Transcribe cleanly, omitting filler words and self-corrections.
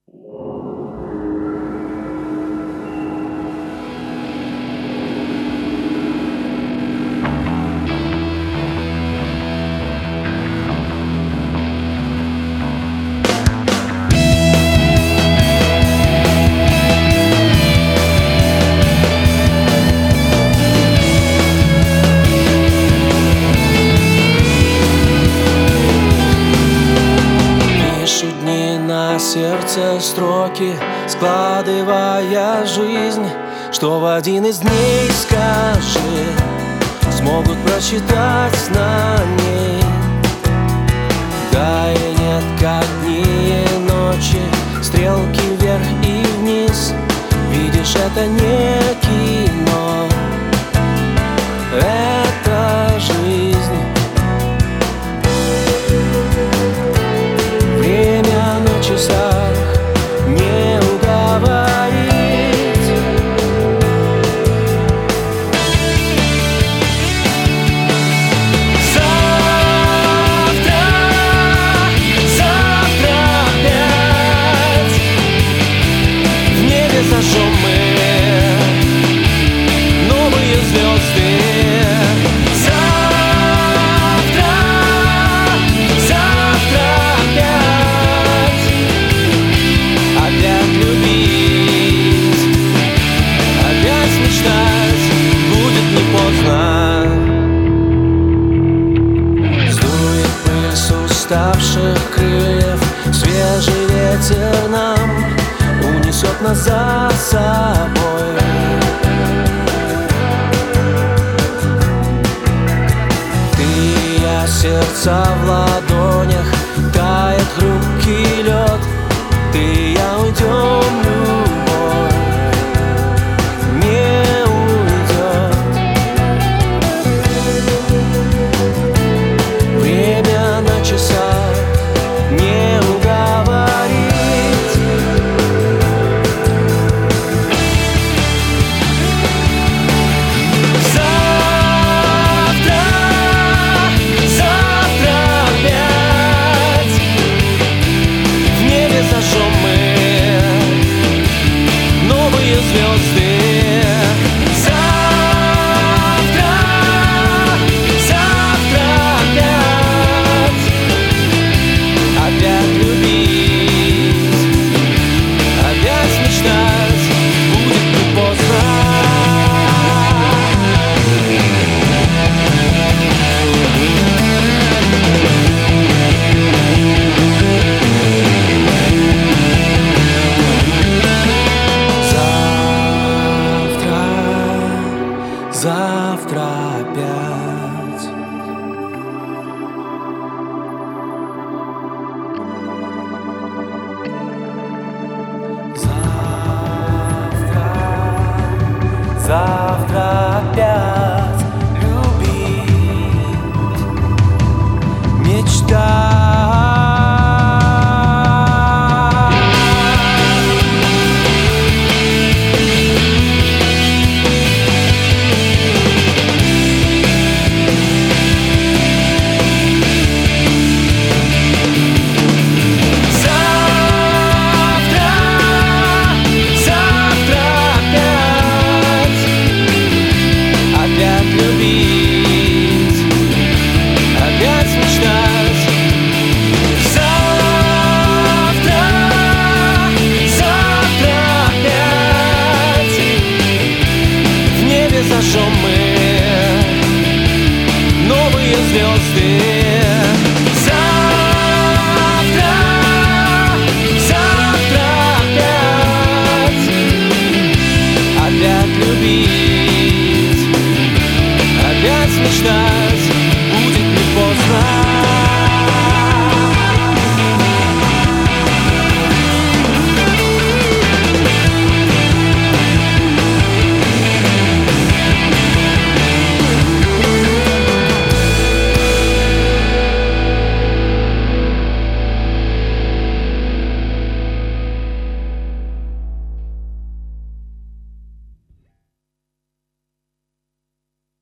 Сердце строки, складывая жизнь, что в один из дней, скажи, смогут прочитать на ней. Да и нет, как дни и ночи, стрелки вверх и вниз. Видишь, это не кино, это жизнь. Время на часах не уговорить. Завтра опять в небе зажжем мы новые звезды. Уставших крыльев свежий ветер нам унесет нас за собой. Ты и я, сердца в ладонях, тает хрупкий лед. Ты и я уйдем, любовь не уйдет. Время на часах не уговорить. Завтра опять в небе зажжем мы новые звезды. Завтра опять. Завтра опять любить, мечтать.